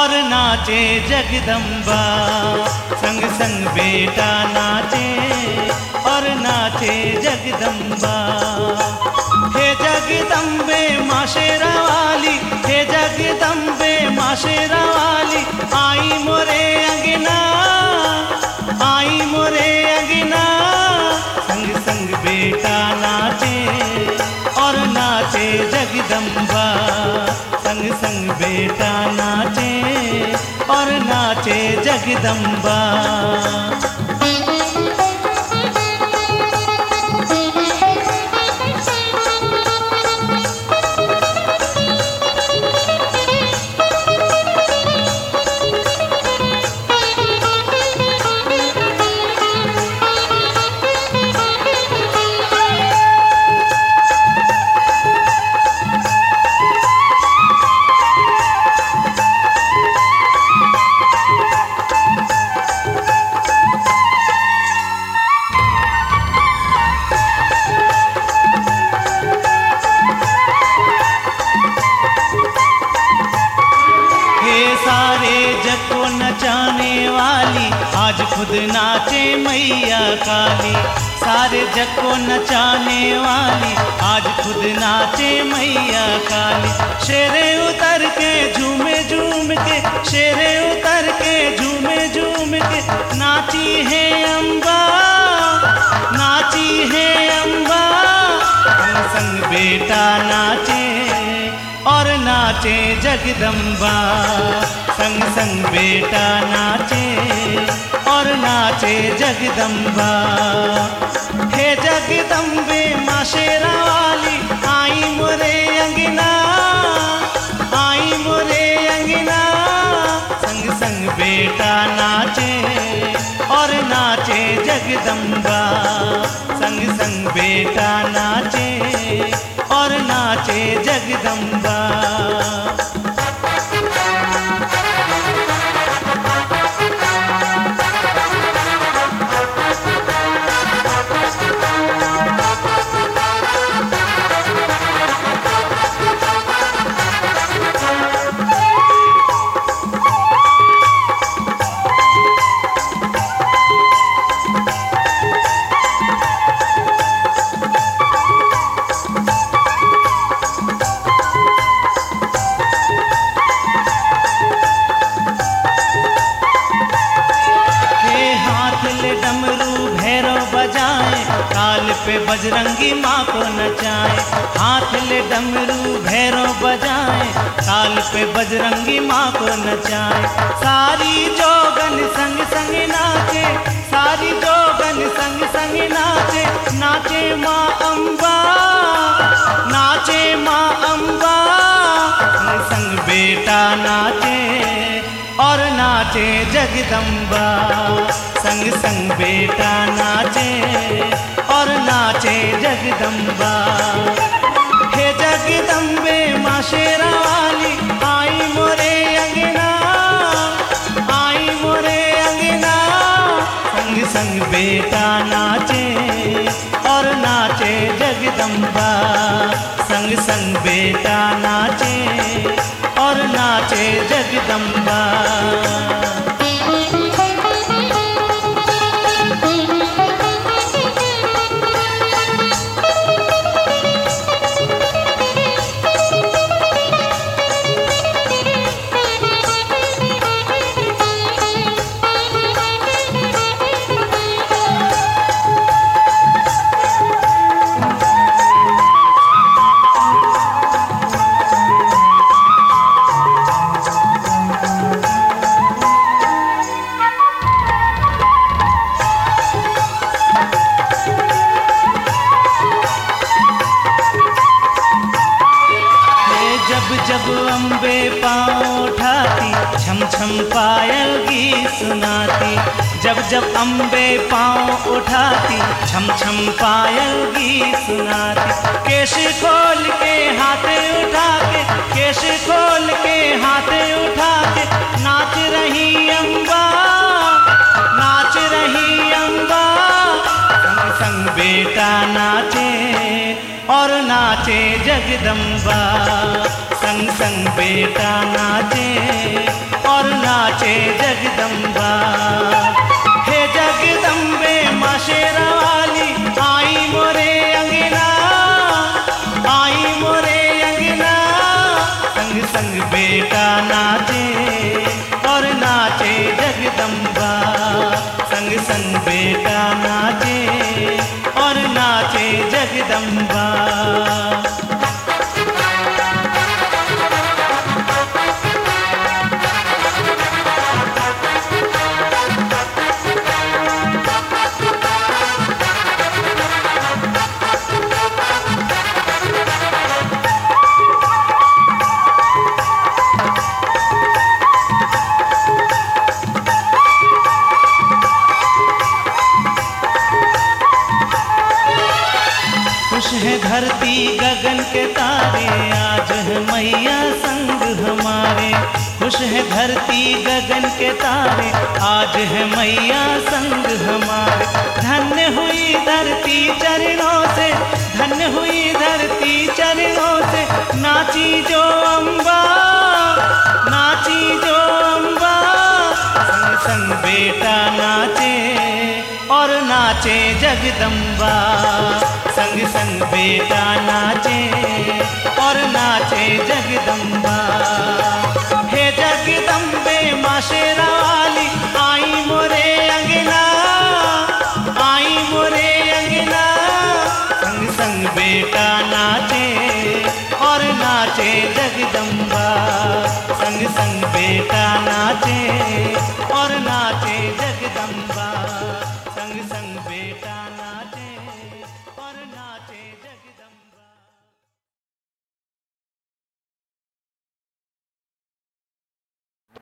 और नाचे जगदम्बा। संग संग बेटा नाचे और नाचे जगदम्बा। हे जगदम्बे माँ शेरा वाली, हे जगदम्बे माँ शेरा वाली, आई मोरे अंगना, आई मोरे अंगना। संग संग बेटा नाचे और नाचे जगदम्बा। संग संग बेटा नाचे और नाचे जगदम्बा। सारे जग को नचाने वाली आज खुद नाचे मैया काली। सारे जग को नचाने वाली आज खुद नाचे मैया काली। शेरे उतर के झूमे झूम के, शेरे उतर के झूमे झूम के, नाची है अम्बा, नाची है अम्बा। संग संग बेटा नाचे और नाचे जगदम्बा। संग संग बेटा नाचे और नाचे जगदम्बा। हे जगदम्बे माँ शेरा वाली, आई मोरे अंगना, आई मोरे अंगना। संग संग बेटा नाचे और नाचे जगदम्बा। संग संग बेटा नाचे और नाचे जगदम्बा। डमरू भैरव बजाए, ताल पे बजरंगी माँ को नचाए। हाथ ले डमरू भैरव बजाए, ताल पे बजरंगी माँ को नचाए। सारी जोगन संग संग नाचे, सारी जोगन संग संग नाचे। नाचे माँ अम्बा, नाचे माँ अम्बा। संग संग बेटा नाचे और नाचे जगदम्बा। संग संग बेटा नाचे और नाचे जगदम्बा। हे जगदम्बे माँ शेरा वाली, आई मोरे अंगना, आई मोरे अंगना। संग संग बेटा नाचे और नाचे जगदम्बा। संग संग बेटा नाचे और नाचे जगदम्बा। जब अम्बे पाँव उठाती, छम छम पायल गीत सुनाती। जब जब अम्बे पाँव उठाती, छम छम पायल गीत सुनाती। केश खोल के हाथ उठा के, केश खोल के हाथ उठा के, नाच रही अम्बा, नाच रही अम्बा। संग संग बेटा नाचे और नाचे जगदम्बा। संग संग बेटा नाचे और नाचे जगदम्बा। हे जगदम्बे माँ शेरा वाली आई मोरे अंगना, आई मोरे अंगना। संग संग बेटा नाचे और नाचे जगदम्बा। संग संग बेटा नाचे और नाचे जगदम्बा। खुश है धरती गगन के तारे, आज है मैया संग हमारे। खुश है धरती गगन के तारे, आज है मैया संग हमारे। धन्य हुई धरती चरणों से, धन्य हुई धरती चरणों से। नाची जो अम्बा, नाची जो अम्बा। संग संग बेटा नाचे और नाचे जगदम्बा। संग संग बेटा नाचे और नाचे जगदम्बा। हे जगदम्बे माँ शेरा वाली आई मोरे अंगना, आई मोरे अंगना। संग संग बेटा नाचे और नाचे जगदम्बा। संग संग बेटा नाचे और नाचे जगदम्बा।